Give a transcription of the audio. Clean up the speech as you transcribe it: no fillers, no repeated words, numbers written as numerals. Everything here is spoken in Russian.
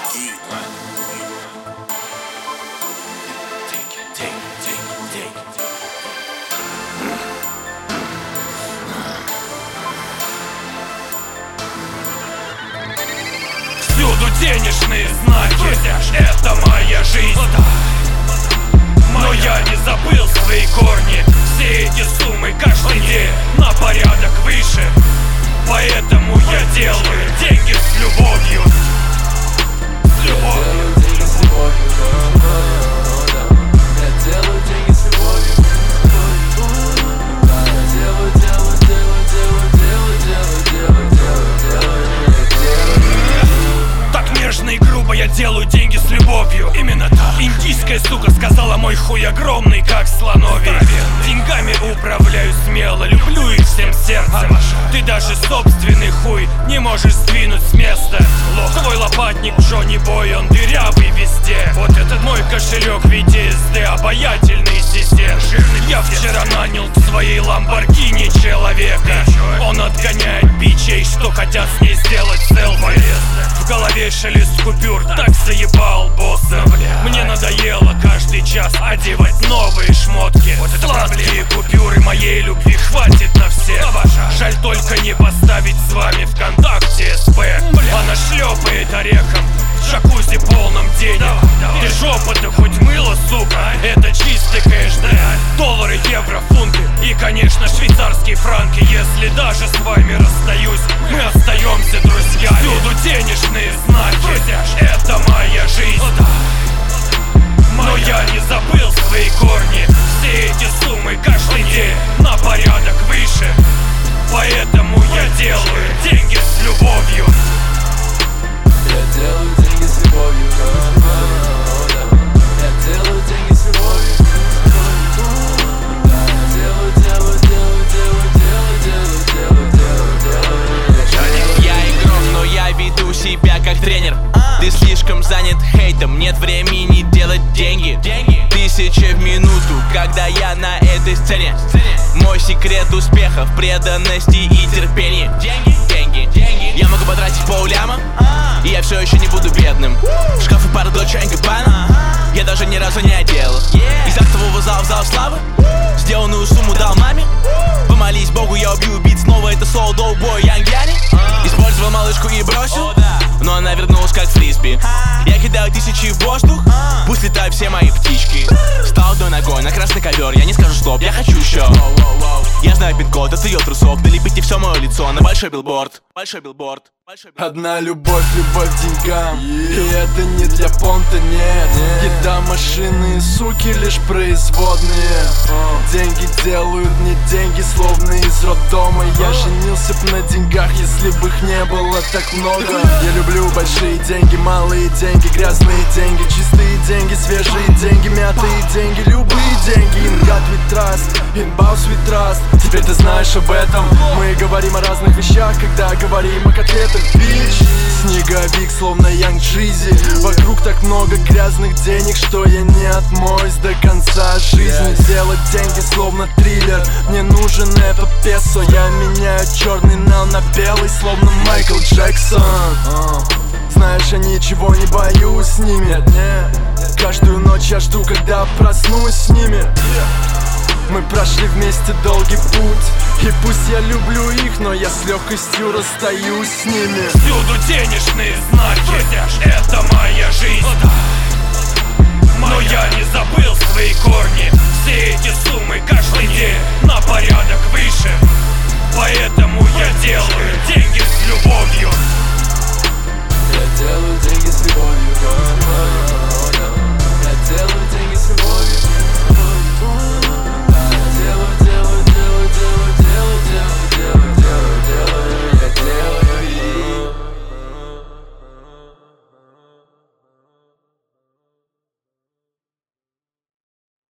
Всюду денежные знаки, это моя жизнь. Но я не забыл свои корни. Все эти суммы каждый день на порядок выше. Поэтому я делаю деньги с любовью. С любовью. Я делаю деньги с любовью. Так нежно и грубо я делаю деньги с любовью. Именно так. Индийская сука сказала, мой хуй огромный, как слоновий. Деньгами управляю смело, люблю их всем сердцем. Ты даже собственный хуй не можешь сдвинуть с места. Твой лопатник Джонни Бой, он дырявый везде. Вот этот мой кошелек в виде SD, обаятельный ассистент. Я вчера нанял к своей Ламборгини человека. Он отгоняет бичей, что хотят с ней сделать селфи. В голове шелест купюр, так заебал босса. Мне надоело каждый час одевать новые шмотки. Сладкие купюры моей любви хватит на всех. Жаль только не поставить с вами ВКонтакте СП. Она шлепает орехом в джакузи полном денег. Ты жопа-то хоть мыло, сука, это чистый кэш, да? Доллары, евро, фунты и, конечно, швейцарские франки. Если даже с вами расстаюсь, мы остаемся друзьями. Всюду денежные знаки, это моя жизнь. Но я не забыл свои корни. Все эти суммы каждый день на порядок выше. Поэтому я делаю деньги с любовью. Я делаю деньги с любовью. Я делаю деньги с любовью. Я игрок, но я веду себя как тренер. Ты слишком занят хейтом, нет времени делать деньги. Тысячи в минуту, когда я на этой сцене. Мой секрет успеха в преданности и терпении. Деньги. Я могу потратить полляма, и я все еще не буду бедным. В шкафе пара Dolce & Gabbana, я даже ни разу не одел. Из актового зала в зал славы сделанную сумму дал маме. Помолись Богу, я убью убийц, снова это соло Доубой Янгяни. Использовал малышку и бросил, но она вернулась как фрисби. Я кидаю тысячи в воздух, пусть летают все мои птички. Стал одной ногой на красный ковер, я не скажу стоп, я хочу еще. Я знаю пин-код от ее трусов, налепите все мое лицо на большой билборд. Одна любовь, любовь к деньгам. И это не для понта, нет. Еда, машины и суки лишь производные. Деньги делают мне деньги, словно из роддома. Я женился б на деньгах, если бы их не было так много. Я люблю большие деньги, малые деньги, грязные деньги, чистые деньги, свежие деньги, мятые деньги, любые деньги. In God we trust, in Boss we trust. Теперь ты знаешь об этом. Мы говорим о разных вещах, когда говорим о котлетах, бич. Снеговик, словно Янг Джизи. Вокруг так много грязных денег, что я не отмоюсь до конца жизни. Делать деньги, словно триллер. Мне нужен этот песо. Я меняю черный нал на белый, словно Майкл Джексон. Знаешь, я ничего не боюсь с ними. Каждую ночь я жду, когда проснусь с ними. Мы прошли вместе долгий путь, и пусть я люблю их, но я с легкостью расстаюсь с ними. Всюду денежные знаки, это моя жизнь. Но я не забыл свои корни. Все эти суммы каждый день на порядок выше. Поэтому я делаю деньги с любовью. Я делаю деньги с любовью.